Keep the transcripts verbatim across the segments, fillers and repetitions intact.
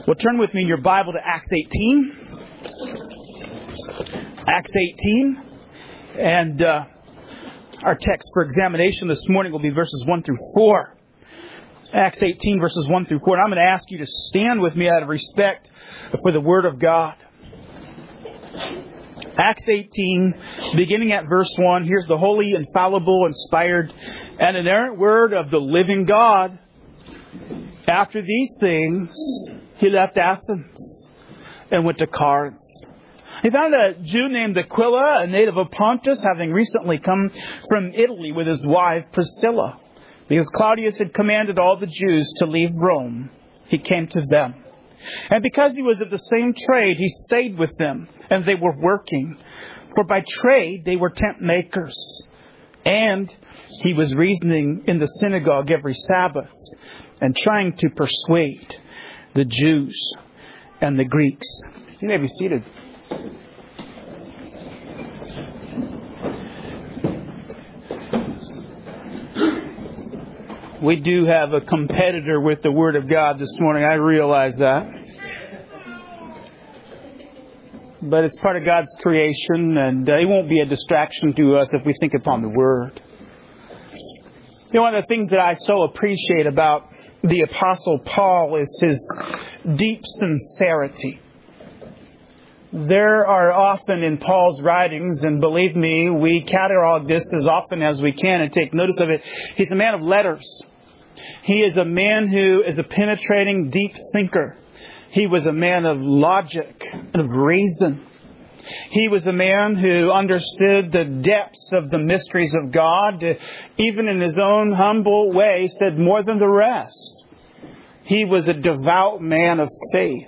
Well, turn with me in your Bible to Acts eighteen. Acts eighteen. And uh, our text for examination this morning will be verses one through four. Acts eighteen, verses one through four. And I'm going to ask you to stand with me out of respect for the Word of God. Acts eighteen, beginning at verse one. Here's the holy, infallible, inspired, and inerrant Word of the living God. After these things, he left Athens and went to Corinth. He found a Jew named Aquila, a native of Pontus, having recently come from Italy with his wife Priscilla. Because Claudius had commanded all the Jews to leave Rome, he came to them. And because he was of the same trade, he stayed with them, and they were working. For by trade they were tent makers. And he was reasoning in the synagogue every Sabbath, and trying to persuade the Jews and the Greeks. You may be seated. We do have a competitor with the Word of God this morning. I realize that. But it's part of God's creation, and it won't be a distraction to us if we think upon the Word. You know, one of the things that I so appreciate about the Apostle Paul is his deep sincerity. There are often in Paul's writings, and believe me, we catalog this as often as we can and take notice of it. He's a man of letters. He is a man who is a penetrating, deep thinker. He was a man of logic and of reason. He was a man who understood the depths of the mysteries of God, even in his own humble way, said more than the rest. He was a devout man of faith.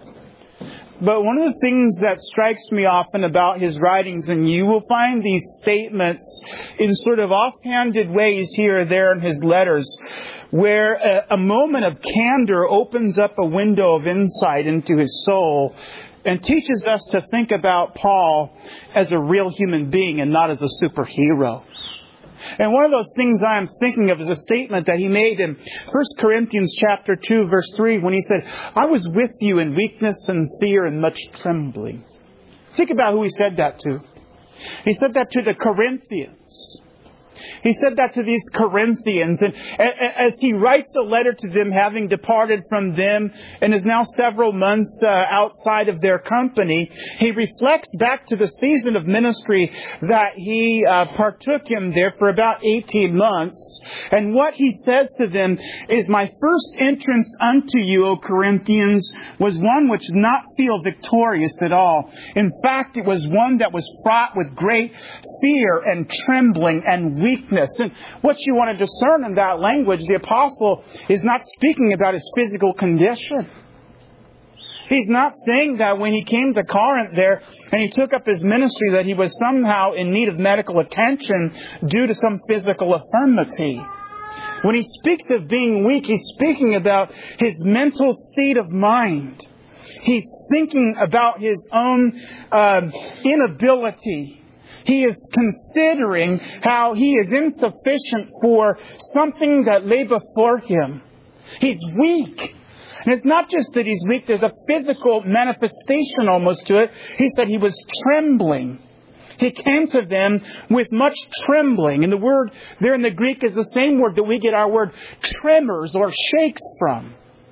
But one of the things that strikes me often about his writings, and you will find these statements in sort of offhanded ways here or there in his letters, where a, a moment of candor opens up a window of insight into his soul and teaches us to think about Paul as a real human being and not as a superhero. And one of those things I'm thinking of is a statement that he made in First Corinthians chapter two, verse three, when he said, I was with you in weakness and fear and much trembling. Think about who he said that to. He said that to the Corinthians. He said that to these Corinthians. And as he writes a letter to them, having departed from them and is now several months uh, outside of their company, he reflects back to the season of ministry that he uh, partook in there for about eighteen months. And what he says to them is, my first entrance unto you, O Corinthians, was one which did not feel victorious at all. In fact, it was one that was fraught with great fear and trembling and weakness. And what you want to discern in that language, the apostle is not speaking about his physical condition. He's not saying that when he came to Corinth there and he took up his ministry that he was somehow in need of medical attention due to some physical infirmity. When he speaks of being weak, he's speaking about his mental state of mind. He's thinking about his own uh, inability. He is considering how he is insufficient for something that lay before him. He's weak. And it's not just that he's weak, there's a physical manifestation almost to it. He said he was trembling. He came to them with much trembling. And the word there in the Greek is the same word that we get our word tremors or shakes from.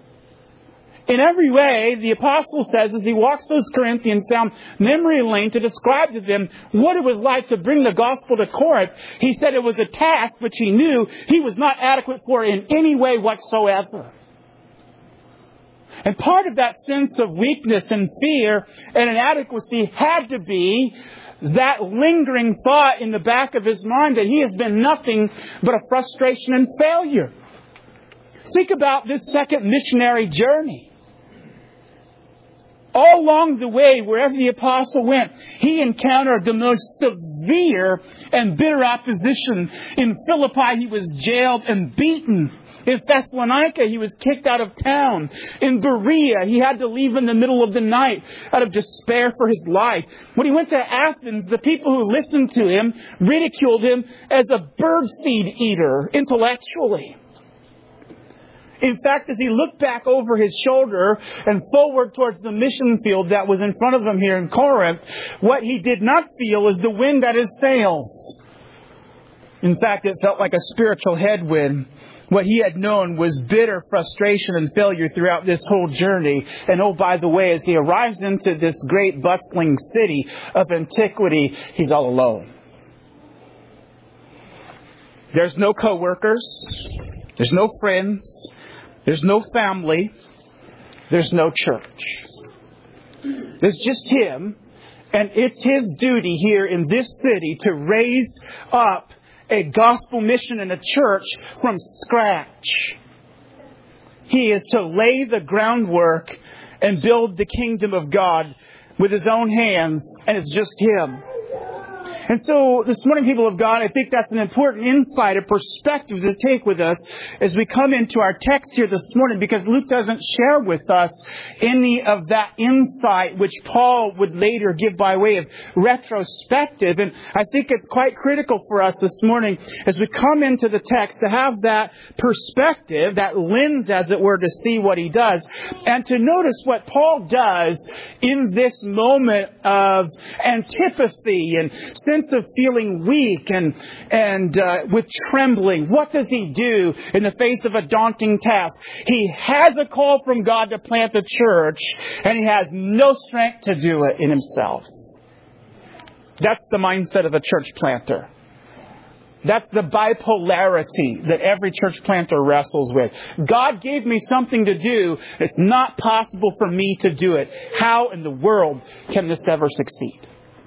In every way, the apostle says, as he walks those Corinthians down memory lane to describe to them what it was like to bring the gospel to Corinth, he said it was a task which he knew he was not adequate for in any way whatsoever. And part of that sense of weakness and fear and inadequacy had to be that lingering thought in the back of his mind that he has been nothing but a frustration and failure. Think about this second missionary journey. All along the way, wherever the apostle went, he encountered the most severe and bitter opposition. In Philippi, he was jailed and beaten. In Thessalonica, he was kicked out of town. In Berea, he had to leave in the middle of the night out of despair for his life. When he went to Athens, the people who listened to him ridiculed him as a birdseed eater intellectually. In fact, as he looked back over his shoulder and forward towards the mission field that was in front of him here in Corinth, what he did not feel was the wind at his sails. In fact, it felt like a spiritual headwind. What he had known was bitter frustration and failure throughout this whole journey. And oh, by the way, as he arrives into this great bustling city of antiquity, he's all alone. There's no co-workers. There's no friends. There's no family. There's no church. There's just him. And it's his duty here in this city to raise up a gospel mission and a church from scratch. He is to lay the groundwork and build the kingdom of God with his own hands, and it's just him. And so this morning, people of God, I think that's an important insight, a perspective to take with us as we come into our text here this morning, because Luke doesn't share with us any of that insight which Paul would later give by way of retrospective. And I think it's quite critical for us this morning as we come into the text to have that perspective, that lens, as it were, to see what he does, and to notice what Paul does in this moment of antipathy and sense of feeling weak and and uh, with trembling. What does he do in the face of a daunting task? He has a call from God to plant the church, and he has no strength to do it in himself. That's the mindset of a church planter. That's the bipolarity that every church planter wrestles with. God gave me something to do. It's not possible for me to do it. How in the world can this ever succeed?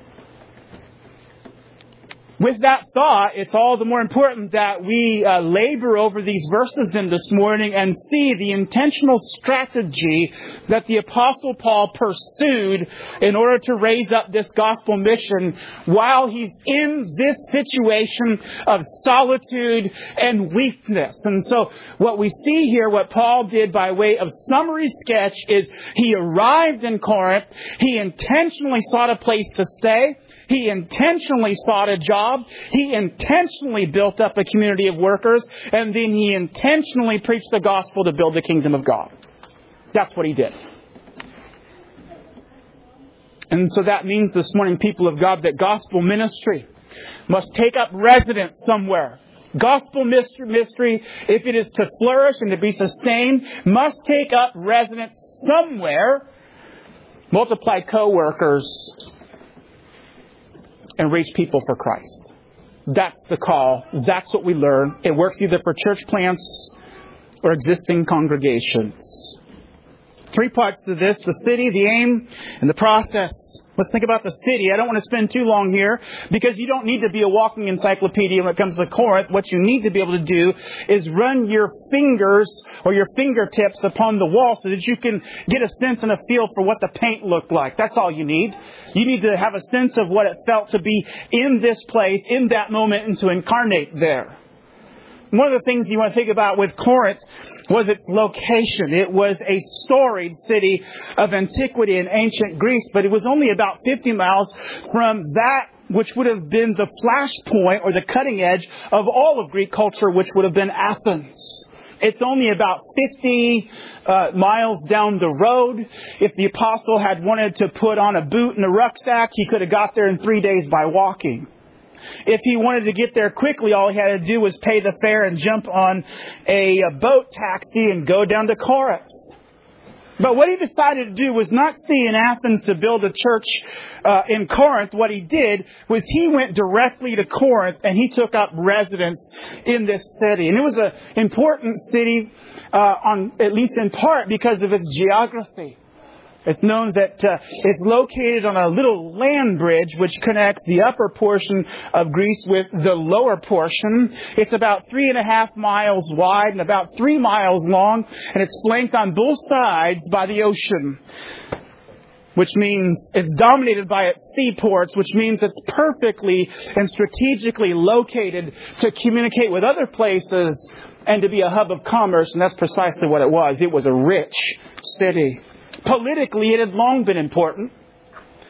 With that thought, it's all the more important that we uh, labor over these verses in this morning and see the intentional strategy that the Apostle Paul pursued in order to raise up this gospel mission while he's in this situation of solitude and weakness. And so what we see here, what Paul did by way of summary sketch, is he arrived in Corinth. He intentionally sought a place to stay. He intentionally sought a job. He intentionally built up a community of workers. And then he intentionally preached the gospel to build the kingdom of God. That's what he did. And so that means this morning, people of God, that gospel ministry must take up residence somewhere. Gospel mystery, if it is to flourish and to be sustained, must take up residence somewhere. Multiply co-workers and reach people for Christ. That's the call. That's what we learn. It works either for church plants or existing congregations. Three parts to this: the city, the aim, and the process. Let's think about the city. I don't want to spend too long here because you don't need to be a walking encyclopedia when it comes to Corinth. What you need to be able to do is run your fingers or your fingertips upon the wall so that you can get a sense and a feel for what the paint looked like. That's all you need. You need to have a sense of what it felt to be in this place, in that moment, and to incarnate there. One of the things you want to think about with Corinth was its location. It was a storied city of antiquity in ancient Greece, but it was only about fifty miles from that which would have been the flashpoint or the cutting edge of all of Greek culture, which would have been Athens. It's only about fifty uh, miles down the road. If the apostle had wanted to put on a boot and a rucksack, he could have got there in three days by walking. If he wanted to get there quickly, all he had to do was pay the fare and jump on a, a boat taxi and go down to Corinth. But what he decided to do was not stay in Athens to build a church uh, in Corinth. What he did was he went directly to Corinth and he took up residence in this city. And it was an important city, uh, on at least in part because of its geography. It's known that uh, it's located on a little land bridge which connects the upper portion of Greece with the lower portion. It's about three and a half miles wide and about three miles long, and it's flanked on both sides by the ocean, which means it's dominated by its seaports, which means it's perfectly and strategically located to communicate with other places and to be a hub of commerce, and that's precisely what it was. It was a rich city. Politically, it had long been important.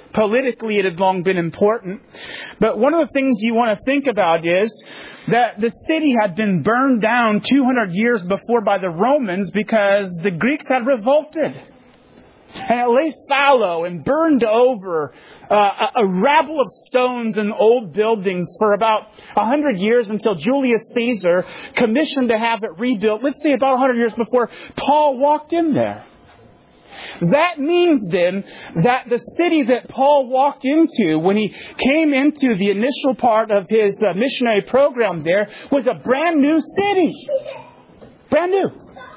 Politically, it had long been important. But one of the things you want to think about is that the city had been burned down two hundred years before by the Romans because the Greeks had revolted. And it lay fallow and burned over uh, a, a rabble of stones and old buildings for about one hundred years until Julius Caesar commissioned to have it rebuilt, let's say about one hundred years before Paul walked in there. That means then that the city that Paul walked into when he came into the initial part of his uh, missionary program there was a brand new city. Brand new.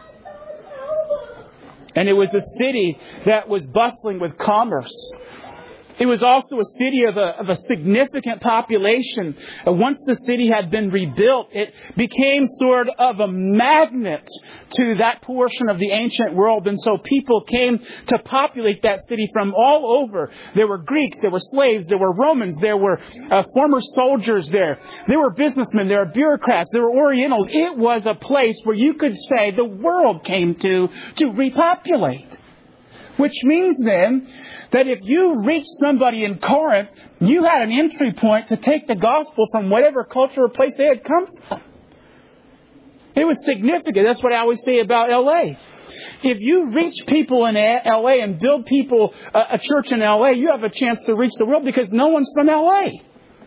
And it was a city that was bustling with commerce. It was also a city of a, of a significant population. Uh, once the city had been rebuilt, it became sort of a magnet to that portion of the ancient world. And so people came to populate that city from all over. There were Greeks, there were slaves, there were Romans, there were uh, former soldiers there. There were businessmen, there were bureaucrats, there were Orientals. It was a place where you could say the world came to to repopulate. Which means then that if you reached somebody in Corinth, you had an entry point to take the gospel from whatever culture or place they had come from. It was significant. That's what I always say about L A. If you reach people in L A and build people a church in L A, you have a chance to reach the world because no one's from L A.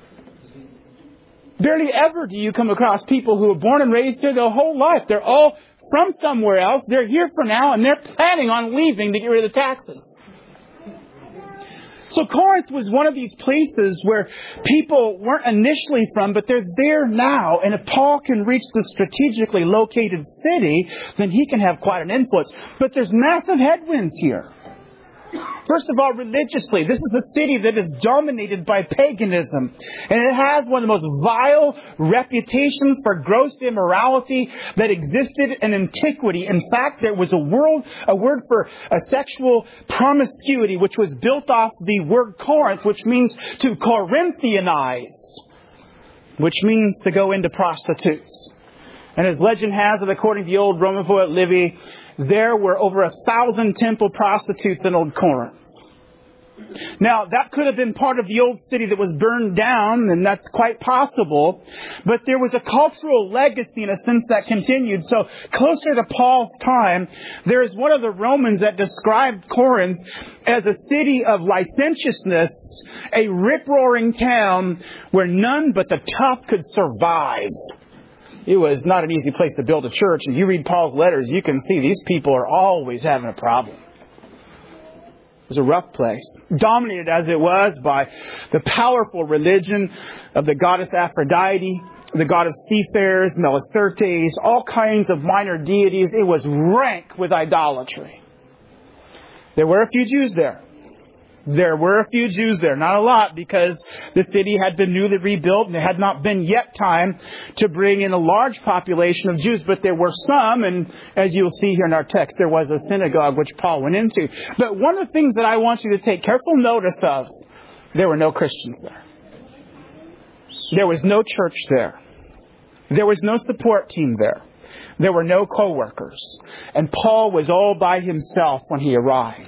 Barely ever do you come across people who are born and raised here their whole life. They're all from somewhere else. They're here for now, and they're planning on leaving to get rid of the taxes. So Corinth was one of these places where people weren't initially from, but they're there now. And if Paul can reach the strategically located city, then he can have quite an influence. But there's massive headwinds here. First of all, religiously, this is a city that is dominated by paganism. And it has one of the most vile reputations for gross immorality that existed in antiquity. In fact, there was a word, a word for a sexual promiscuity, which was built off the word Corinth, which means to Corinthianize, which means to go into prostitutes. And as legend has it, according to the old Roman poet Livy, there were over a thousand temple prostitutes in Old Corinth. Now, that could have been part of the old city that was burned down, and that's quite possible. But there was a cultural legacy, in a sense, that continued. So, closer to Paul's time, there is one of the Romans that described Corinth as a city of licentiousness, a rip-roaring town where none but the tough could survive. It was not an easy place to build a church. And you read Paul's letters, you can see these people are always having a problem. It was a rough place. Dominated as it was by the powerful religion of the goddess Aphrodite, the god of seafarers, Melicertes, all kinds of minor deities. It was rank with idolatry. There were a few Jews there. There were a few Jews there, not a lot, because the city had been newly rebuilt and there had not been yet time to bring in a large population of Jews. But there were some, and as you'll see here in our text, there was a synagogue which Paul went into. But one of the things that I want you to take careful notice of, there were no Christians there. There was no church there. There was no support team there. There were no co-workers. And Paul was all by himself when he arrived.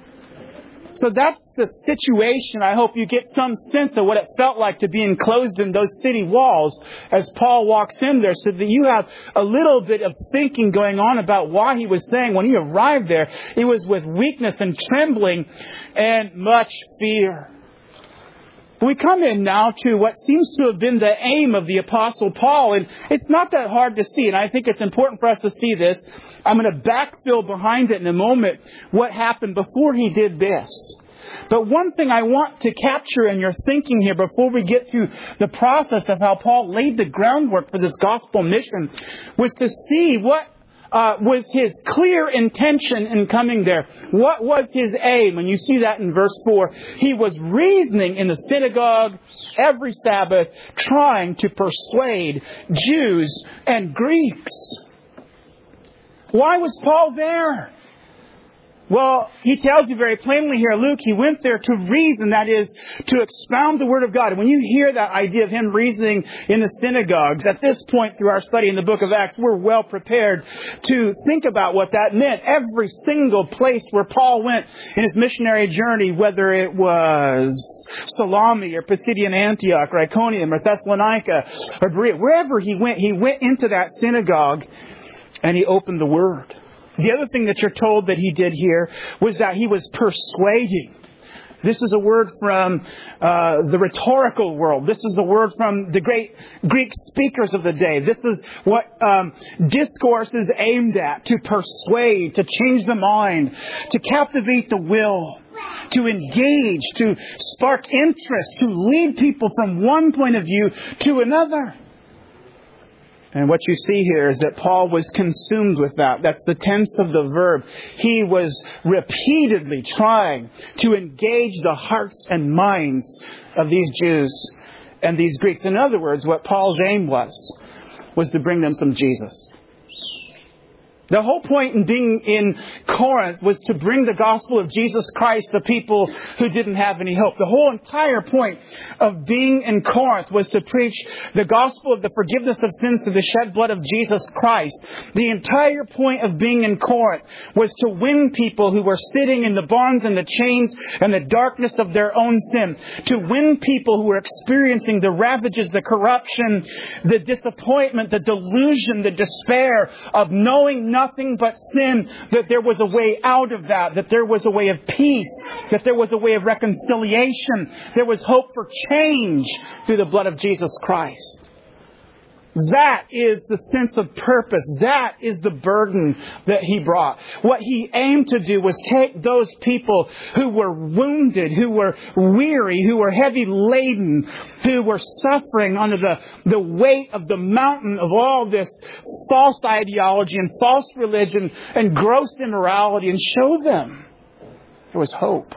So that's the situation. I hope you get some sense of what it felt like to be enclosed in those city walls as Paul walks in there, so that you have a little bit of thinking going on about why he was saying when he arrived there, it was with weakness and trembling and much fear. We come in now to what seems to have been the aim of the Apostle Paul, and it's not that hard to see, and I think it's important for us to see this. I'm going to backfill behind it in a moment what happened before he did this. But one thing I want to capture in your thinking here before we get through the process of how Paul laid the groundwork for this gospel mission was to see what Uh, was his clear intention in coming there. What was his aim? And you see that in verse four. He was reasoning in the synagogue every Sabbath, trying to persuade Jews and Greeks. Why was Paul there? Well, he tells you very plainly here, Luke, he went there to reason, that is, to expound the Word of God. And when you hear that idea of him reasoning in the synagogues, at this point through our study in the book of Acts, we're well prepared to think about what that meant. Every single place where Paul went in his missionary journey, whether it was Salami or Pisidian Antioch or Iconium or Thessalonica or Berea, wherever he went, he went into that synagogue and he opened the Word. The other thing that you're told that he did here was that he was persuading. This is a word from uh, the rhetorical world. This is a word from the great Greek speakers of the day. This is what um, discourse is aimed at, to persuade, to change the mind, to captivate the will, to engage, to spark interest, to lead people from one point of view to another. And what you see here is that Paul was consumed with that. That's the tense of the verb. He was repeatedly trying to engage the hearts and minds of these Jews and these Greeks. In other words, what Paul's aim was, was to bring them some Jesus. The whole point in being in Corinth was to bring the gospel of Jesus Christ to people who didn't have any hope. The whole entire point of being in Corinth was to preach the gospel of the forgiveness of sins through the shed blood of Jesus Christ. The entire point of being in Corinth was to win people who were sitting in the bonds and the chains and the darkness of their own sin. To win people who were experiencing the ravages, the corruption, the disappointment, the delusion, the despair of knowing nothing but sin, that there was a way out of that, that there was a way of peace, that there was a way of reconciliation, there was hope for change through the blood of Jesus Christ. That is the sense of purpose. That is the burden that he brought. What he aimed to do was take those people who were wounded, who were weary, who were heavy laden, who were suffering under the, the weight of the mountain of all this false ideology and false religion and gross immorality, and show them there was hope.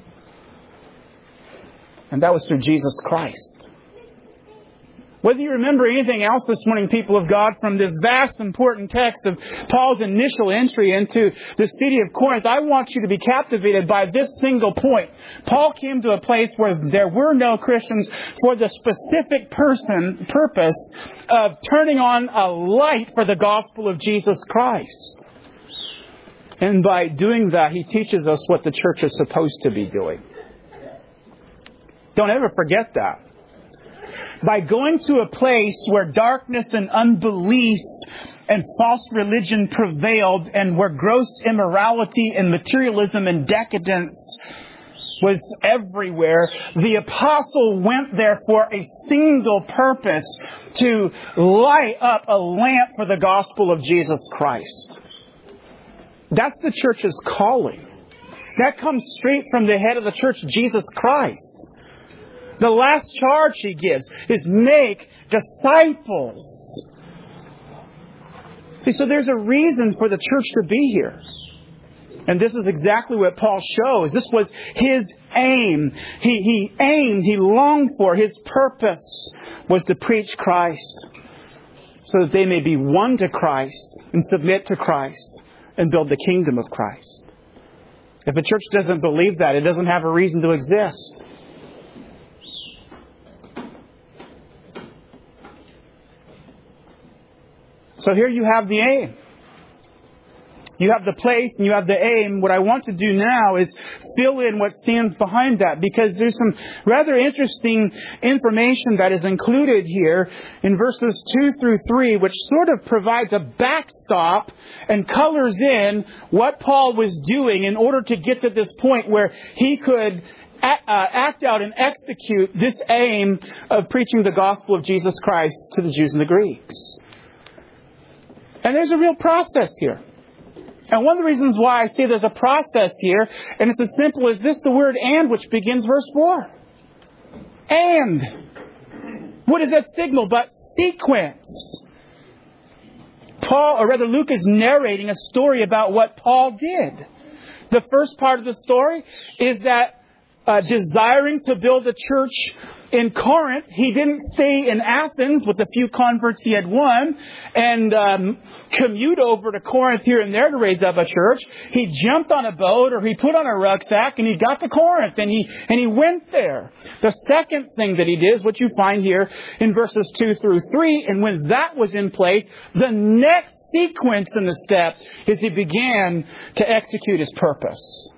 And that was through Jesus Christ. Whether you remember anything else this morning, people of God, from this vast, important text of Paul's initial entry into the city of Corinth, I want you to be captivated by this single point. Paul came to a place where there were no Christians for the specific person, purpose of turning on a light for the gospel of Jesus Christ. And by doing that, he teaches us what the church is supposed to be doing. Don't ever forget that. By going to a place where darkness and unbelief and false religion prevailed, and where gross immorality and materialism and decadence was everywhere, the apostle went there for a single purpose: to light up a lamp for the gospel of Jesus Christ. That's the church's calling. That comes straight from the head of the church, Jesus Christ. The last charge he gives is make disciples. See, so there's a reason for the church to be here. And this is exactly what Paul shows. This was his aim. He, he aimed, he longed for, his purpose was to preach Christ, so that they may be won to Christ and submit to Christ and build the kingdom of Christ. If a church doesn't believe that, it doesn't have a reason to exist. So here you have the aim. You have the place and you have the aim. What I want to do now is fill in what stands behind that, because there's some rather interesting information that is included here in verses two through three, which sort of provides a backstop and colors in what Paul was doing in order to get to this point where he could act out and execute this aim of preaching the gospel of Jesus Christ to the Jews and the Greeks. And there's a real process here. And one of the reasons why I say there's a process here, and it's as simple as this, the word "and," which begins verse four. And. What is that signal but sequence? Paul, or rather Luke, is narrating a story about what Paul did. The first part of the story is that uh, desiring to build a church in Corinth. He didn't stay in Athens with the few converts he had won and um, commute over to Corinth here and there to raise up a church. He jumped on a boat, or he put on a rucksack, and he got to Corinth, and he and he went there. The second thing that he did is what you find here in verses two through three. And when that was in place, the next sequence in the step is he began to execute his purpose.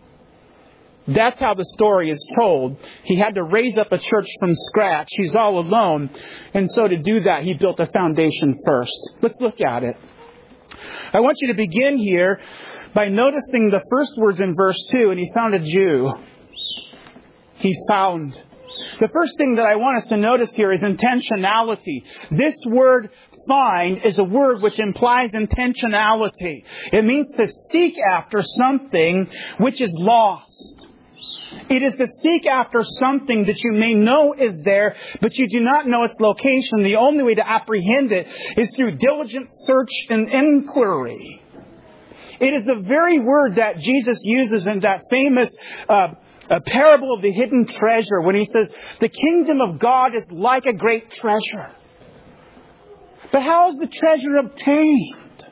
That's how the story is told. He had to raise up a church from scratch. He's all alone. And so to do that, he built a foundation first. Let's look at it. I want you to begin here by noticing the first words in verse two. And he found a Jew. He's found. The first thing that I want us to notice here is intentionality. This word find is a word which implies intentionality. It means to seek after something which is lost. It is to seek after something that you may know is there, but you do not know its location. The only way to apprehend it is through diligent search and inquiry. It is the very word that Jesus uses in that famous uh, a parable of the hidden treasure when he says, the kingdom of God is like a great treasure. But how is the treasure obtained?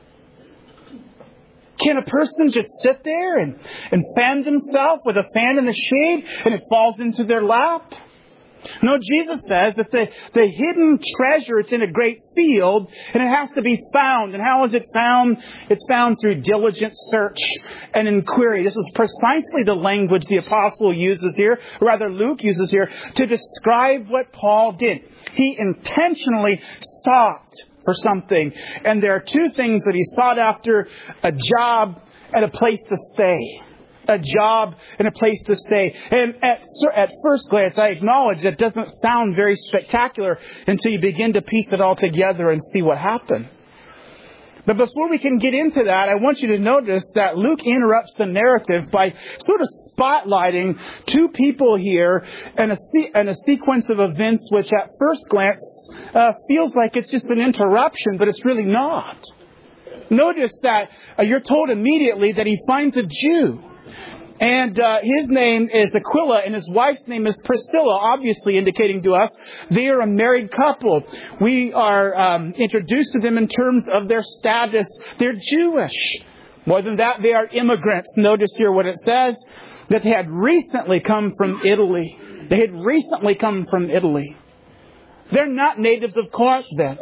Can a person just sit there and, and fan themselves with a fan in the shade and it falls into their lap? No, Jesus says that the, the hidden treasure, it's in a great field and it has to be found. And how is it found? It's found through diligent search and inquiry. This is precisely the language the apostle uses here, or rather Luke uses here, to describe what Paul did. He intentionally sought for something. And there are two things that he sought after: a job and a place to stay. A job and a place to stay. And at, at first glance, I acknowledge that doesn't sound very spectacular until you begin to piece it all together and see what happened. But before we can get into that, I want you to notice that Luke interrupts the narrative by sort of spotlighting two people here and a, se- and a sequence of events which at first glance uh, feels like it's just an interruption, but it's really not. Notice that uh, you're told immediately that he finds a Jew. And uh, his name is Aquila, and his wife's name is Priscilla, obviously indicating to us they are a married couple. We are um, introduced to them in terms of their status. They're Jewish. More than that, they are immigrants. Notice here what it says, that they had recently come from Italy. They had recently come from Italy. They're not natives of Corinth then.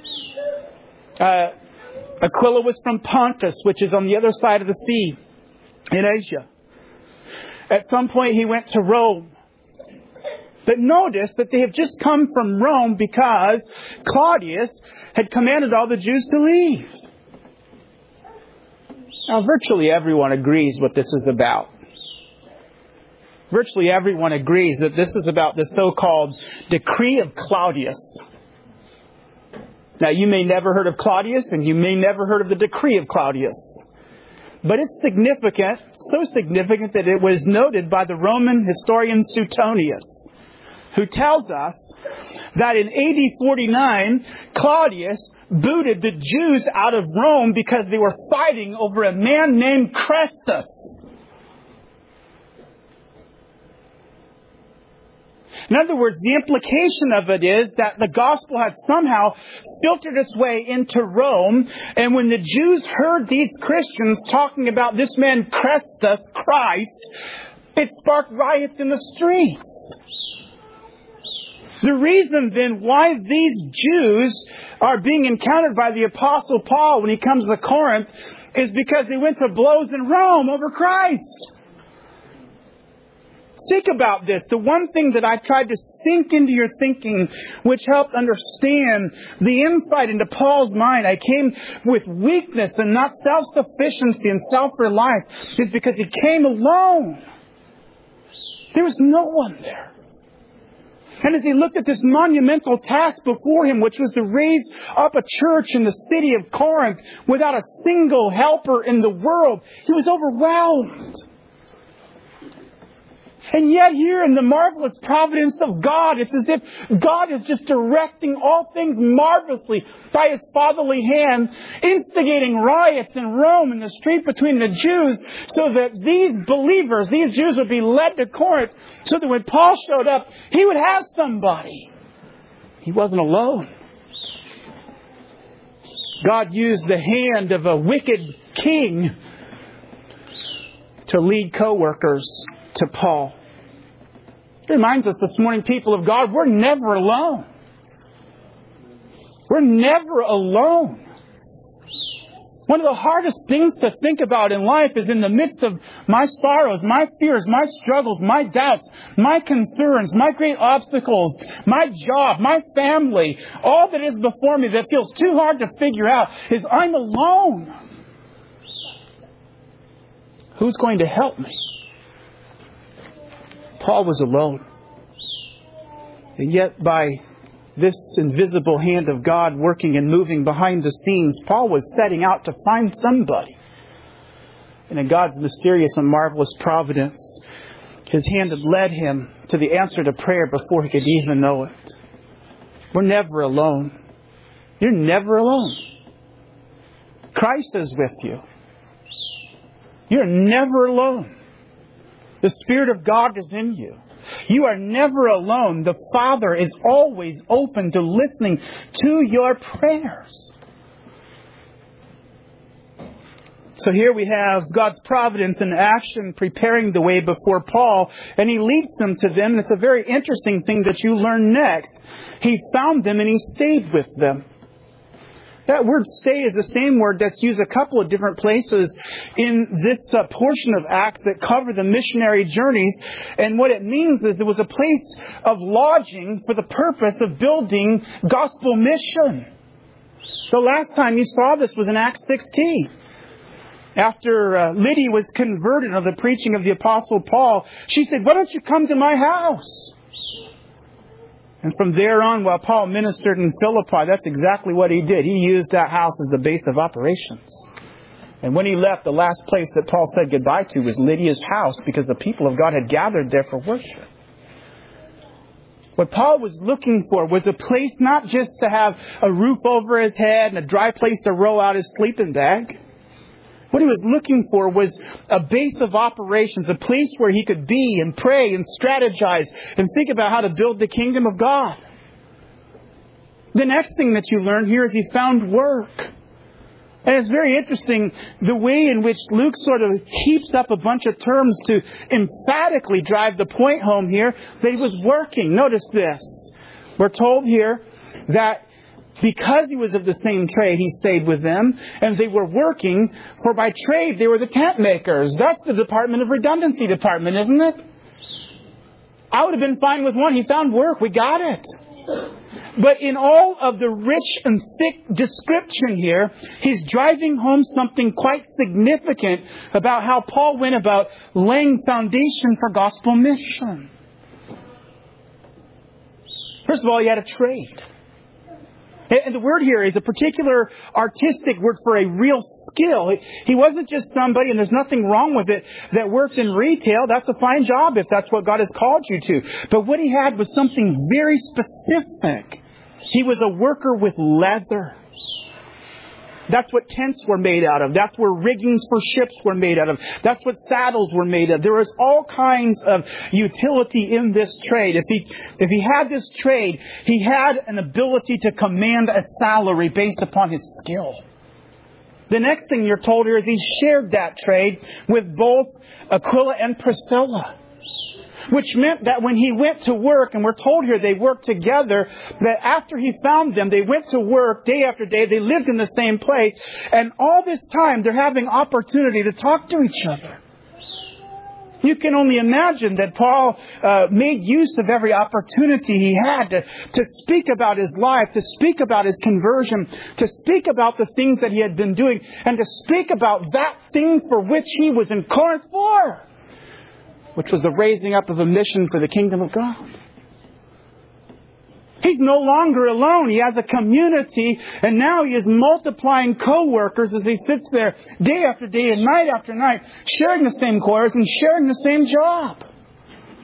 Uh, Aquila was from Pontus, which is on the other side of the sea in Asia. At some point, he went to Rome. But notice that they have just come from Rome because Claudius had commanded all the Jews to leave. Now, virtually everyone agrees what this is about. Virtually everyone agrees that this is about the so-called decree of Claudius. Now, you may never heard of Claudius, and you may never heard of the decree of Claudius. But it's significant, so significant that it was noted by the Roman historian Suetonius, who tells us that in A D forty-nine, Claudius booted the Jews out of Rome because they were fighting over a man named Chrestus. In other words, the implication of it is that the gospel had somehow filtered its way into Rome. And when the Jews heard these Christians talking about this man Chrestus, Christ, it sparked riots in the streets. The reason then why these Jews are being encountered by the Apostle Paul when he comes to Corinth is because they went to blows in Rome over Christ. Think about this. The one thing that I tried to sink into your thinking, which helped understand the insight into Paul's mind, I came with weakness and not self-sufficiency and self-reliance, is because he came alone. There was no one there. And as he looked at this monumental task before him, which was to raise up a church in the city of Corinth without a single helper in the world, he was overwhelmed. And yet here in the marvelous providence of God, it's as if God is just directing all things marvelously by His fatherly hand, instigating riots in Rome in the street between the Jews, so that these believers, these Jews would be led to Corinth, so that when Paul showed up, he would have somebody. He wasn't alone. God used the hand of a wicked king to lead co-workers to Paul. It reminds us this morning, people of God, we're never alone. We're never alone. One of the hardest things to think about in life is in the midst of my sorrows, my fears, my struggles, my doubts, my concerns, my great obstacles, my job, my family, all that is before me that feels too hard to figure out, is I'm alone. Who's going to help me? Paul was alone. And yet by this invisible hand of God working and moving behind the scenes, Paul was setting out to find somebody. And in God's mysterious and marvelous providence, His hand had led him to the answer to prayer before he could even know it. We're never alone. You're never alone. Christ is with you. You're never alone. The Spirit of God is in you. You are never alone. The Father is always open to listening to your prayers. So here we have God's providence in action, preparing the way before Paul, and He leads them to them. And it's a very interesting thing that you learn next. He found them and He stayed with them. That word stay is the same word that's used a couple of different places in this uh, portion of Acts that cover the missionary journeys. And what it means is it was a place of lodging for the purpose of building gospel mission. The last time you saw this was in Acts sixteen. After uh, Lydia was converted of the preaching of the Apostle Paul, she said, "Why don't you come to my house?" And from there on, while Paul ministered in Philippi, that's exactly what he did. He used that house as the base of operations. And when he left, the last place that Paul said goodbye to was Lydia's house, because the people of God had gathered there for worship. What Paul was looking for was a place not just to have a roof over his head and a dry place to roll out his sleeping bag. What he was looking for was a base of operations, a place where he could be and pray and strategize and think about how to build the kingdom of God. The next thing that you learn here is he found work. And it's very interesting the way in which Luke sort of heaps up a bunch of terms to emphatically drive the point home here that he was working. Notice this. We're told here that because he was of the same trade, he stayed with them, and they were working, for by trade they were the tent makers. That's the Department of Redundancy department, isn't it? I would have been fine with one. He found work. We got it. But in all of the rich and thick description here, he's driving home something quite significant about how Paul went about laying foundation for gospel mission. First of all, he had a trade. And the word here is a particular artistic word for a real skill. He wasn't just somebody, and there's nothing wrong with it, that worked in retail. That's a fine job if that's what God has called you to. But what he had was something very specific. He was a worker with leather. That's what tents were made out of. That's where riggings for ships were made out of. That's what saddles were made of. There was all kinds of utility in this trade. If he, if he had this trade, he had an ability to command a salary based upon his skill. The next thing you're told here is he shared that trade with both Aquila and Priscilla. Which meant that when he went to work, and we're told here they worked together, that after he found them, they went to work day after day. They lived in the same place. And all this time, they're having opportunity to talk to each other. You can only imagine that Paul uh, made use of every opportunity he had to, to speak about his life, to speak about his conversion, to speak about the things that he had been doing, and to speak about that thing for which he was in Corinth for, which was the raising up of a mission for the kingdom of God. He's no longer alone. He has a community, and now he is multiplying co-workers as he sits there day after day and night after night, sharing the same quarters and sharing the same job.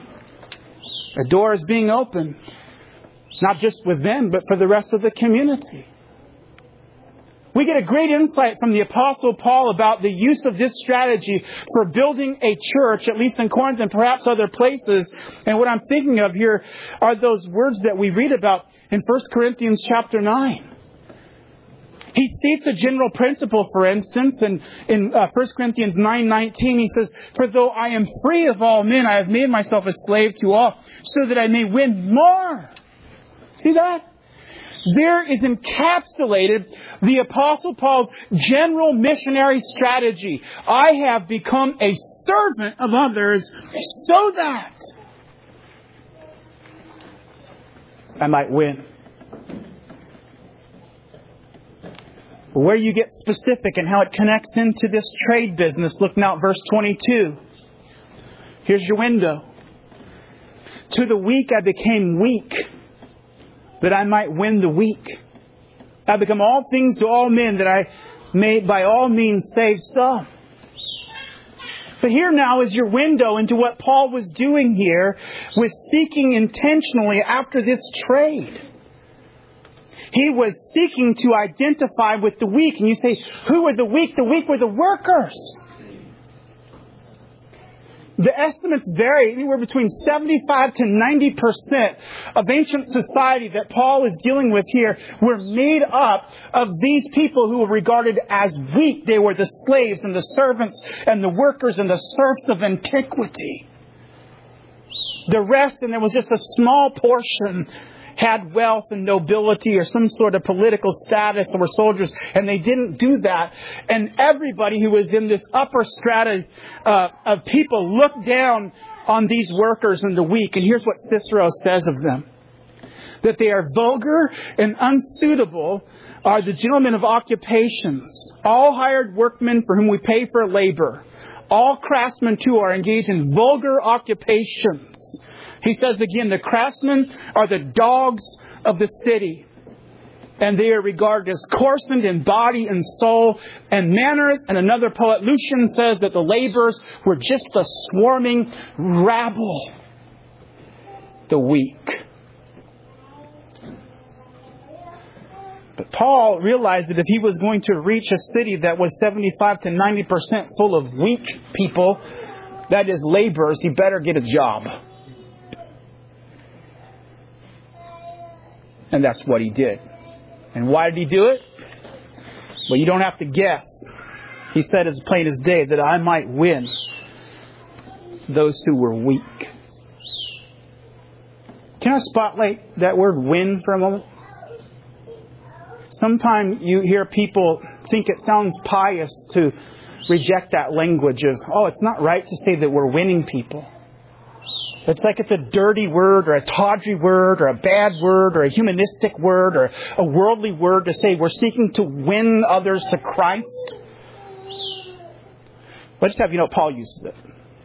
A door is being opened, not just with them, but for the rest of the community. We get a great insight from the Apostle Paul about the use of this strategy for building a church, at least in Corinth and perhaps other places. And what I'm thinking of here are those words that we read about in First Corinthians chapter nine. He states a general principle, for instance, in, in uh, First Corinthians nine nineteen. He says, "For though I am free of all men, I have made myself a slave to all, so that I may win more." See that? There is encapsulated the Apostle Paul's general missionary strategy. I have become a servant of others so that I might win. Where you get specific and how it connects into this trade business, look now at verse twenty-two. Here's your window. To the weak I became weak, that I might win the weak. I become all things to all men, that I may by all means save some. But here now is your window into what Paul was doing here, with seeking intentionally after this trade. He was seeking to identify with the weak. And you say, who were the weak? The weak were the workers. The estimates vary anywhere between seventy-five to ninety percent of ancient society that Paul is dealing with here were made up of these people who were regarded as weak. They were the slaves and the servants and the workers and the serfs of antiquity. The rest, and there was just a small portion, had wealth and nobility or some sort of political status, or were soldiers, and they didn't do that. And everybody who was in this upper strata uh, of people looked down on these workers and the weak. And here's what Cicero says of them: that they are vulgar and unsuitable are the gentlemen of occupations, all hired workmen for whom we pay for labor. All craftsmen too are engaged in vulgar occupations. He says again, the craftsmen are the dogs of the city, and they are regarded as coarsened in body and soul and manners. And another poet, Lucian, says that the laborers were just a swarming rabble, the weak. But Paul realized that if he was going to reach a city that was seventy-five to ninety percent full of weak people, that is laborers, he better get a job. And that's what he did. And why did he do it? Well, you don't have to guess. He said as plain as day, that I might win those who were weak. Can I spotlight that word win for a moment? Sometimes you hear people think it sounds pious to reject that language of, oh, it's not right to say that we're winning people. It's like it's a dirty word or a tawdry word or a bad word or a humanistic word or a worldly word to say we're seeking to win others to Christ. Let's have you know Paul uses it.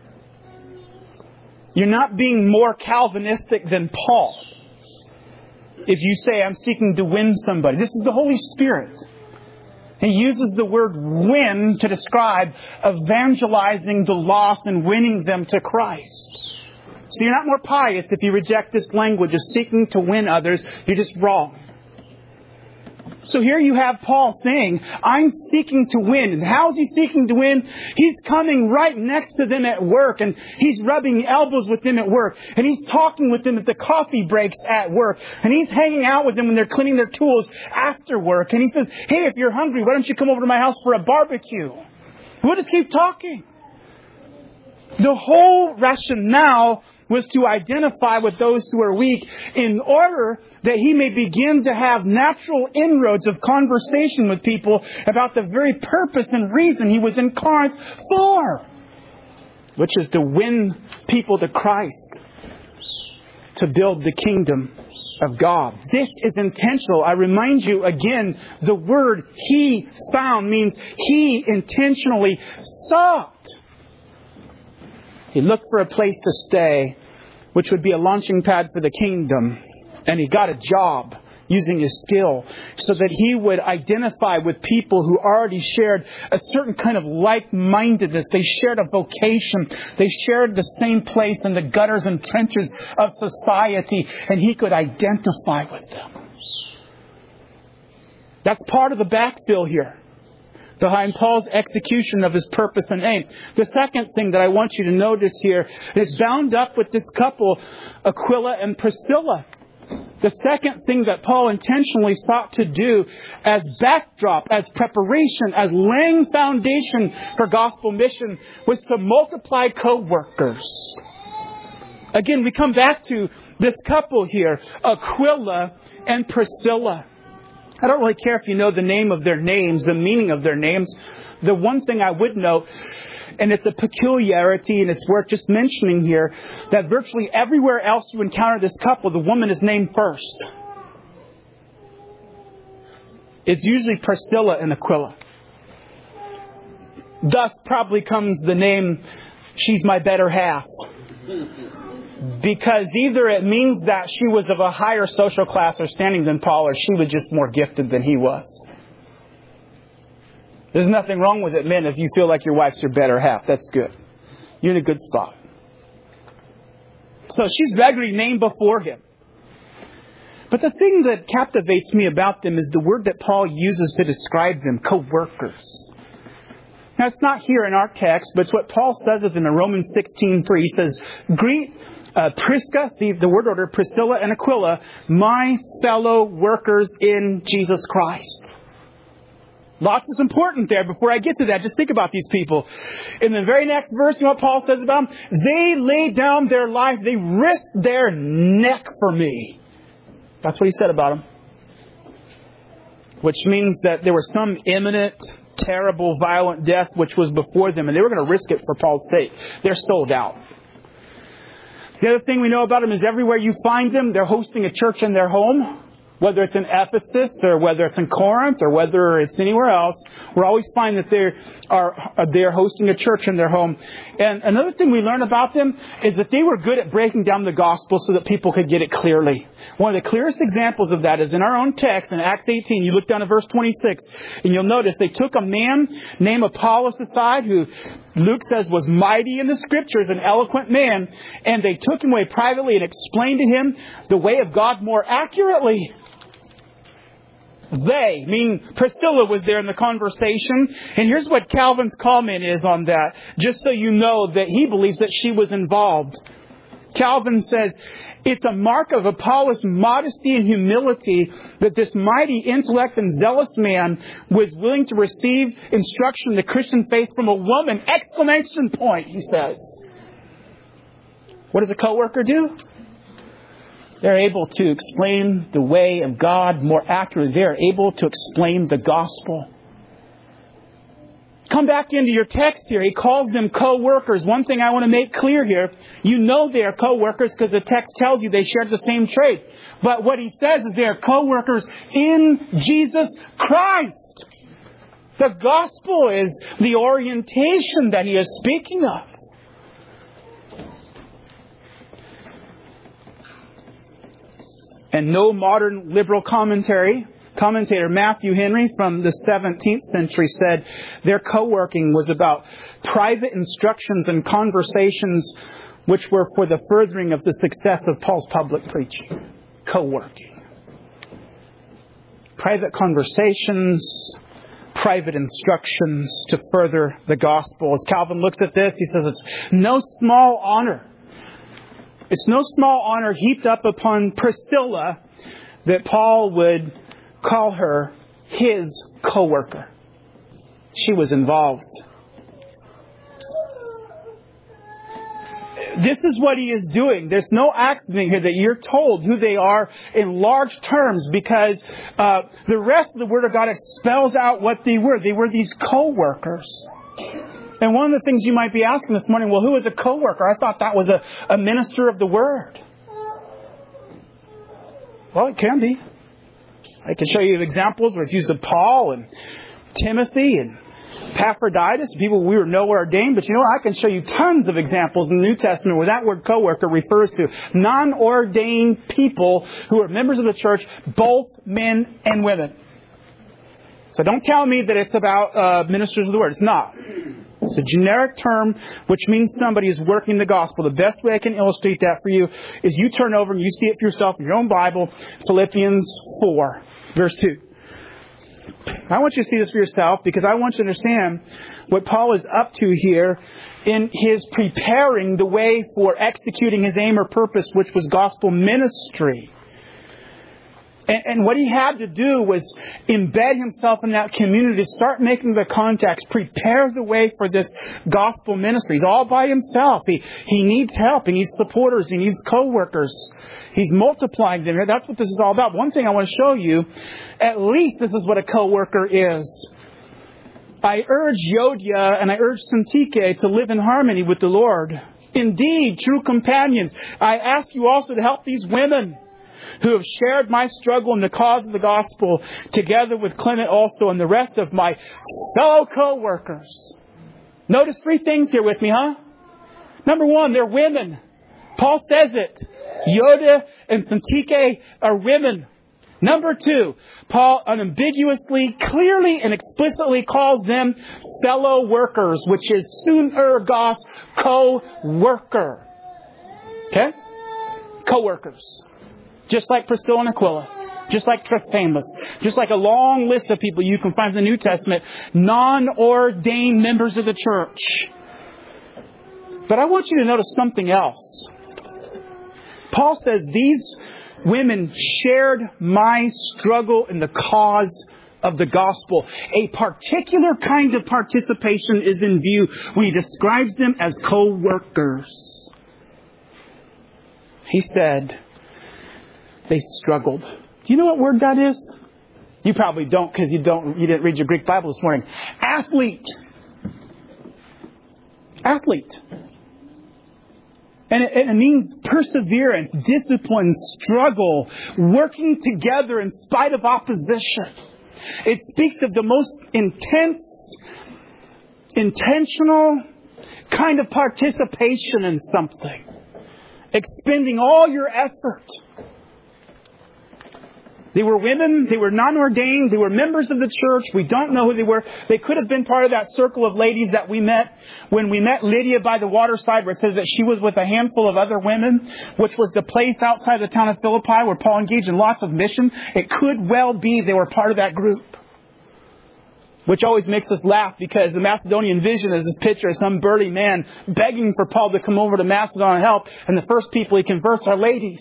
You're not being more Calvinistic than Paul if you say I'm seeking to win somebody. This is the Holy Spirit. He uses the word win to describe evangelizing the lost and winning them to Christ. So you're not more pious if you reject this language of seeking to win others. You're just wrong. So here you have Paul saying, I'm seeking to win. And how is he seeking to win? He's coming right next to them at work, and he's rubbing elbows with them at work, and he's talking with them at the coffee breaks at work, and he's hanging out with them when they're cleaning their tools after work. And he says, hey, if you're hungry, why don't you come over to my house for a barbecue? We'll just keep talking. The whole rationale was to identify with those who are weak in order that he may begin to have natural inroads of conversation with people about the very purpose and reason he was in Corinth for, which is to win people to Christ, to build the kingdom of God. This is intentional. I remind you again, the word he found means he intentionally sought. He looked for a place to stay, which would be a launching pad for the kingdom. And he got a job using his skill, so that he would identify with people who already shared a certain kind of like-mindedness. They shared a vocation. They shared the same place in the gutters and trenches of society, and he could identify with them. That's part of the backfill here, behind Paul's execution of his purpose and aim. The second thing that I want you to notice here is bound up with this couple, Aquila and Priscilla. The second thing that Paul intentionally sought to do as backdrop, as preparation, as laying foundation for gospel mission was to multiply co-workers. Again, we come back to this couple here, Aquila and Priscilla. I don't really care if you know the name of their names, the meaning of their names. The one thing I would note, and it's a peculiarity, and it's worth just mentioning here, that virtually everywhere else you encounter this couple, the woman is named first. It's usually Priscilla and Aquila. Thus probably comes the name, she's my better half. Because either it means that she was of a higher social class or standing than Paul, or she was just more gifted than he was. There's nothing wrong with it, men, if you feel like your wife's your better half. That's good. You're in a good spot. So she's regularly named before him. But the thing that captivates me about them is the word that Paul uses to describe them, co-workers. Now, it's not here in our text, but it's what Paul says in Romans sixteen three. He says, greet uh, Prisca, see the word order, Priscilla and Aquila, my fellow workers in Jesus Christ. Lots is important there. Before I get to that, just think about these people. In the very next verse, you know what Paul says about them? They laid down their life. They risked their neck for me. That's what he said about them. Which means that there was some imminent, terrible, violent death which was before them, and they were going to risk it for Paul's sake. They're sold out. The other thing we know about them is everywhere you find them, they're hosting a church in their home. Whether it's in Ephesus or whether it's in Corinth or whether it's anywhere else, we're always find that they are they're hosting a church in their home. And another thing we learn about them is that they were good at breaking down the gospel so that people could get it clearly. One of the clearest examples of that is in our own text in Acts eighteen. You look down at verse twenty-six, and you'll notice they took a man named Apollos aside, who Luke says was mighty in the Scriptures, an eloquent man, and they took him away privately and explained to him the way of God more accurately. They, meaning Priscilla, was there in the conversation. And here's what Calvin's comment is on that, just so you know that he believes that she was involved. Calvin says, it's a mark of Apollos' modesty and humility that this mighty intellect and zealous man was willing to receive instruction in the Christian faith from a woman. Exclamation point, he says. What does a co-worker do? They're able to explain the way of God more accurately. They're able to explain the gospel. Come back into your text here. He calls them co-workers. One thing I want to make clear here, you know they are co-workers because the text tells you they shared the same trade. But what he says is they are co-workers in Jesus Christ. The gospel is the orientation that he is speaking of. And no modern liberal commentary, commentator Matthew Henry from the seventeenth century said their co-working was about private instructions and conversations which were for the furthering of the success of Paul's public preaching. Co-working. Private conversations, private instructions to further the gospel. As Calvin looks at this, he says it's no small honor. It's no small honor heaped up upon Priscilla that Paul would call her his co-worker. She was involved. This is what he is doing. There's no accident here that you're told who they are in large terms, because uh, the rest of the Word of God spells out what they were. They were these co-workers. And one of the things you might be asking this morning, well, who is a co-worker? I thought that was a, a minister of the Word. Well, it can be. I can show you examples where it's used of Paul and Timothy and Epaphroditus, people we were nowhere ordained, but you know what? I can show you tons of examples in the New Testament where that word co-worker refers to non-ordained people who are members of the church, both men and women. So don't tell me that it's about uh, ministers of the word. It's not. It's a generic term which means somebody is working the gospel. The best way I can illustrate that for you is you turn over and you see it for yourself in your own Bible, Philippians four, verse two. I want you to see this for yourself because I want you to understand what Paul is up to here in his preparing the way for executing his aim or purpose, which was gospel ministry. And, and what he had to do was embed himself in that community, start making the contacts, prepare the way for this gospel ministry. He's all by himself. He, he needs help. He needs supporters. He needs co-workers. He's multiplying them here. That's what this is all about. One thing I want to show you, at least this is what a co-worker is. I urge Euodia and I urge Syntyche to live in harmony with the Lord. Indeed, true companions, I ask you also to help these women who have shared my struggle in the cause of the gospel, together with Clement also and the rest of my fellow co-workers. Notice three things here with me, huh? Number one, they're women. Paul says it. Euodia and Syntyche are women. Number two, Paul unambiguously, clearly, and explicitly calls them fellow workers, which is sunergos, co-worker. Okay? Co-workers. Just like Priscilla and Aquila. Just like Trophimus. Just like a long list of people you can find in the New Testament. Non-ordained members of the church. But I want you to notice something else. Paul says these women shared my struggle in the cause of the gospel. A particular kind of participation is in view when he describes them as co-workers. He said they struggled. Do you know what word that is? You probably don't because you don't. You didn't read your Greek Bible this morning. Athlete. Athlete. And it, it means perseverance, discipline, struggle, working together in spite of opposition. It speaks of the most intense, intentional kind of participation in something. Expending all your effort. They were women. They were non-ordained. They were members of the church. We don't know who they were. They could have been part of that circle of ladies that we met when we met Lydia by the waterside, where it says that she was with a handful of other women, which was the place outside the town of Philippi where Paul engaged in lots of mission. It could well be they were part of that group. Which always makes us laugh because the Macedonian vision is this picture of some burly man begging for Paul to come over to Macedon and help. And the first people he converts are ladies.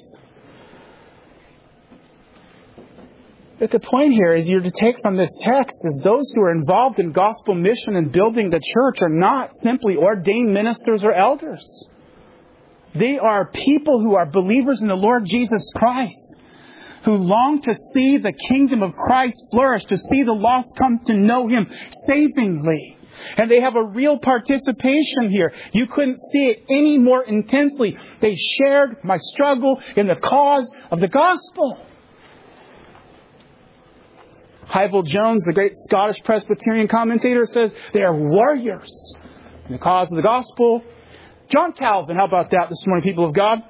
But the point here is you're to take from this text is those who are involved in gospel mission and building the church are not simply ordained ministers or elders. They are people who are believers in the Lord Jesus Christ, who long to see the kingdom of Christ flourish, to see the lost come to know Him savingly. And they have a real participation here. You couldn't see it any more intensely. They shared my struggle in the cause of the gospel. Hybel Jones, the great Scottish Presbyterian commentator, says they are warriors in the cause of the gospel. John Calvin, how about that this morning, people of God?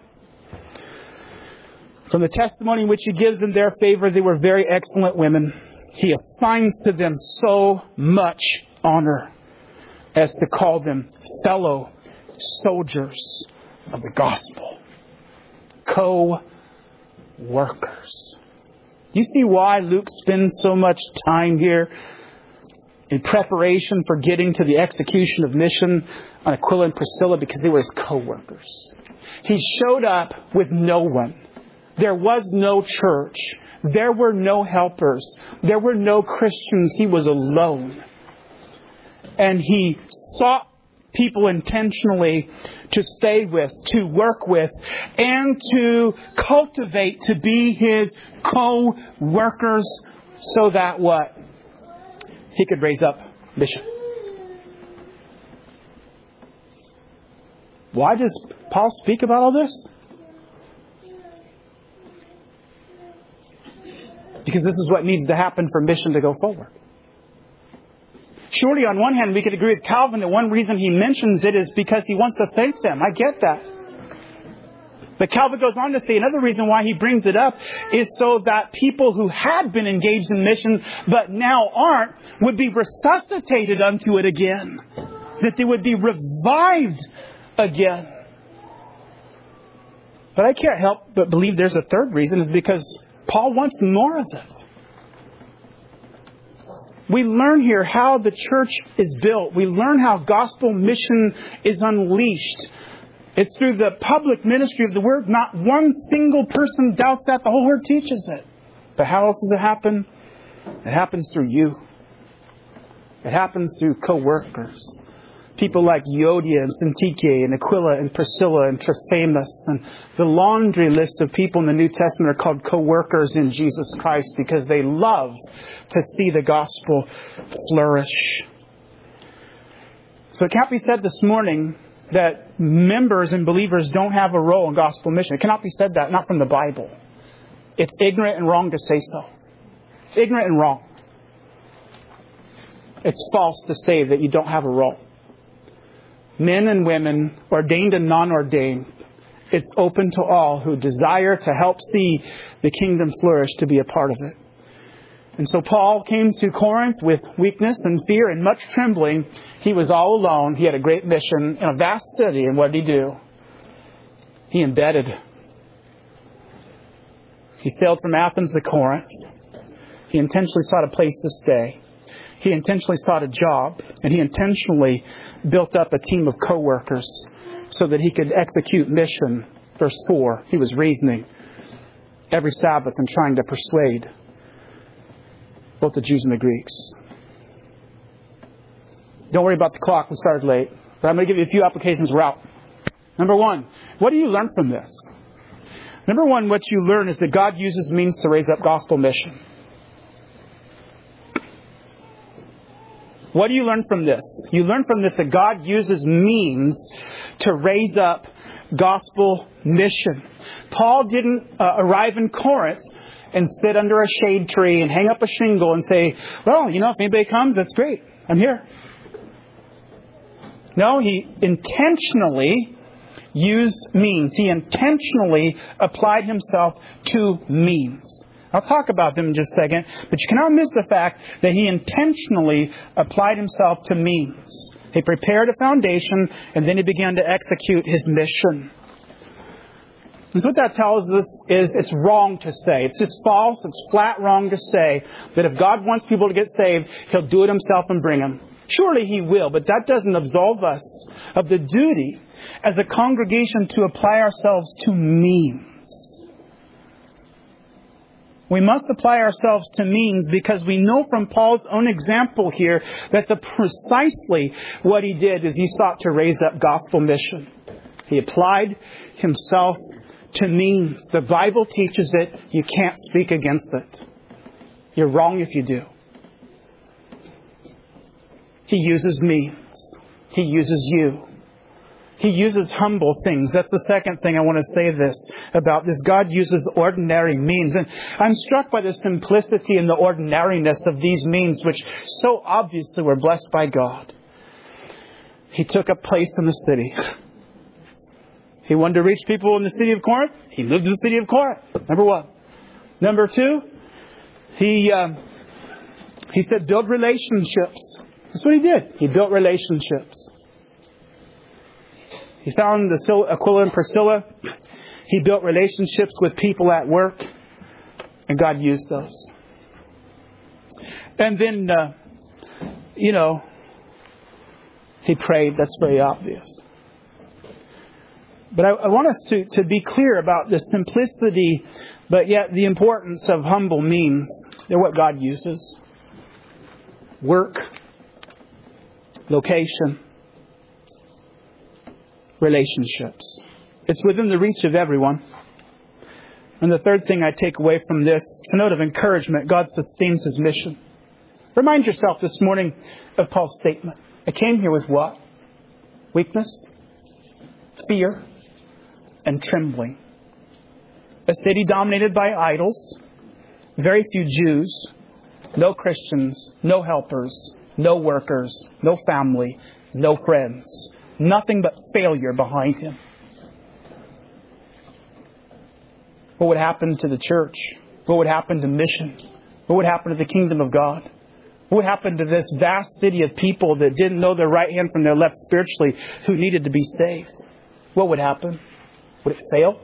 From the testimony which he gives in their favor, they were very excellent women. He assigns to them so much honor as to call them fellow soldiers of the gospel. Co-workers. You see why Luke spends so much time here in preparation for getting to the execution of mission on Aquila and Priscilla? Because they were his co-workers. He showed up with no one. There was no church. There were no helpers. There were no Christians. He was alone. And he sought people intentionally to stay with, to work with, and to cultivate to be his co-workers so that what? He could raise up mission. Why does Paul speak about all this? Because this is what needs to happen for mission to go forward. surely on one hand we could agree with Calvin that one reason he mentions it is because he wants to thank them. I get that. But Calvin goes on to say another reason why he brings it up is so that people who had been engaged in mission but now aren't would be resuscitated unto it again. That they would be revived again. But I can't help but believe there's a third reason, is because Paul wants more of it. We learn here how the church is built. We learn how gospel mission is unleashed. It's through the public ministry of the Word. Not one single person doubts that. The whole Word teaches it. But how else does it happen? It happens through you. It happens through co-workers. People like Euodia and Syntyche and Aquila and Priscilla and Trophimus. And the laundry list of people in the New Testament are called co-workers in Jesus Christ because they love to see the gospel flourish. So it can't be said this morning that members and believers don't have a role in gospel mission. It cannot be said that, not from the Bible. It's ignorant and wrong to say so. It's ignorant and wrong. It's false to say that you don't have a role. Men and women, ordained and non-ordained, it's open to all who desire to help see the kingdom flourish to be a part of it. And so Paul came to Corinth with weakness and fear and much trembling. He was all alone. He had a great mission in a vast city. And what did he do? He embedded. He sailed from Athens to Corinth. He intentionally sought a place to stay. He intentionally sought a job. And he intentionally built up a team of co-workers so that he could execute mission. Verse four, he was reasoning every Sabbath and trying to persuade both the Jews and the Greeks. Don't worry about the clock. We started late. But I'm going to give you a few applications. We're out. Number one, what do you learn from this? Number one, what you learn is that God uses means to raise up gospel mission. What do you learn from this? You learn from this that God uses means to raise up gospel mission. Paul didn't uh, arrive in Corinth and sit under a shade tree and hang up a shingle and say, well, you know, if anybody comes, that's great. I'm here. No, he intentionally used means. He intentionally applied himself to means. I'll talk about them in just a second, but you cannot miss the fact that he intentionally applied himself to means. He prepared a foundation and then he began to execute his mission. And so what that tells us is it's wrong to say. It's just false. It's flat wrong to say that if God wants people to get saved, He'll do it Himself and bring them. Surely He will, but that doesn't absolve us of the duty as a congregation to apply ourselves to means. We must apply ourselves to means because we know from Paul's own example here that the precisely what he did is he sought to raise up gospel mission. He applied himself to means. The Bible teaches it. You can't speak against it. You're wrong if you do. He uses means. He uses you. He uses humble things. That's the second thing I want to say this about this. God uses ordinary means. And I'm struck by the simplicity and the ordinariness of these means, which so obviously were blessed by God. He took a place in the city. He wanted to reach people in the city of Corinth. He moved to the city of Corinth. Number one. Number two, he uh, he said build relationships. That's what he did. He built relationships. He found the Aquila and Priscilla. He built relationships with people at work. And God used those. And then, uh, you know, he prayed. That's very obvious. But I, I want us to, to be clear about the simplicity, but yet the importance of humble means. They're what God uses. Work, location, relationships. It's within the reach of everyone. And the third thing I take away from this, it's a note of encouragement. God sustains His mission. Remind yourself this morning of Paul's statement. I came here with what? Weakness, fear, and trembling. A city dominated by idols, very few Jews, no Christians, no helpers, No workers, no family, no friends. Nothing but failure behind him. What would happen to the church? What would happen to mission? What would happen to the kingdom of God? What would happen to this vast city of people that didn't know their right hand from their left spiritually, who needed to be saved? What would happen? Would it fail?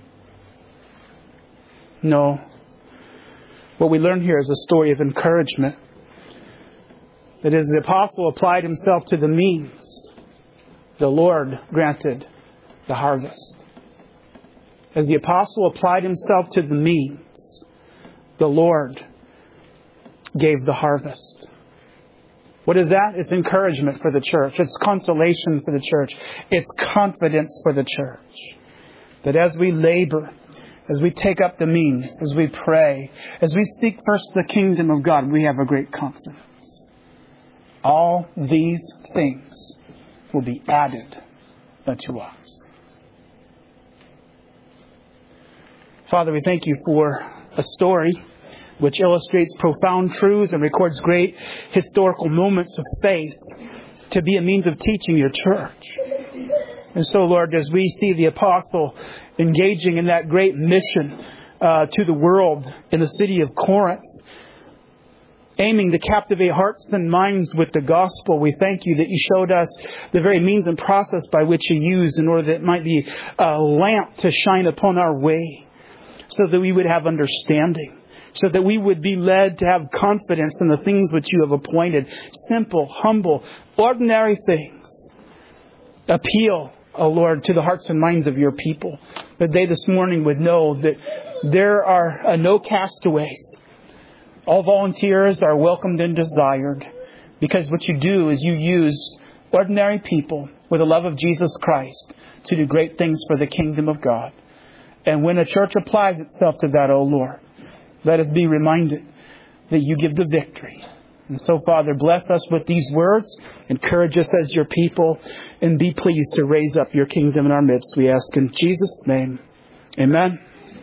No. What we learn here is a story of encouragement. That as the apostle applied himself to the means, the Lord granted the harvest. As the apostle applied himself to the means, the Lord gave the harvest. What is that? It's encouragement for the church. It's consolation for the church. It's confidence for the church. That as we labor, as we take up the means, as we pray, as we seek first the kingdom of God, we have a great confidence. All these things will be added unto us. Father, we thank you for a story which illustrates profound truths and records great historical moments of faith to be a means of teaching your church. And so, Lord, as we see the apostle engaging in that great mission uh, to the world in the city of Corinth, aiming to captivate hearts and minds with the gospel, we thank you that you showed us the very means and process by which you use in order that it might be a lamp to shine upon our way, so that we would have understanding, so that we would be led to have confidence in the things which you have appointed. Simple, humble, ordinary things. Appeal, O Lord, to the hearts and minds of your people, that they this morning would know that there are uh, no castaways. All volunteers are welcomed and desired, because what you do is you use ordinary people with the love of Jesus Christ to do great things for the kingdom of God. And when a church applies itself to that, O Lord, let us be reminded that you give the victory. And so, Father, bless us with these words. Encourage us as your people. And be pleased to raise up your kingdom in our midst. We ask in Jesus' name. Amen.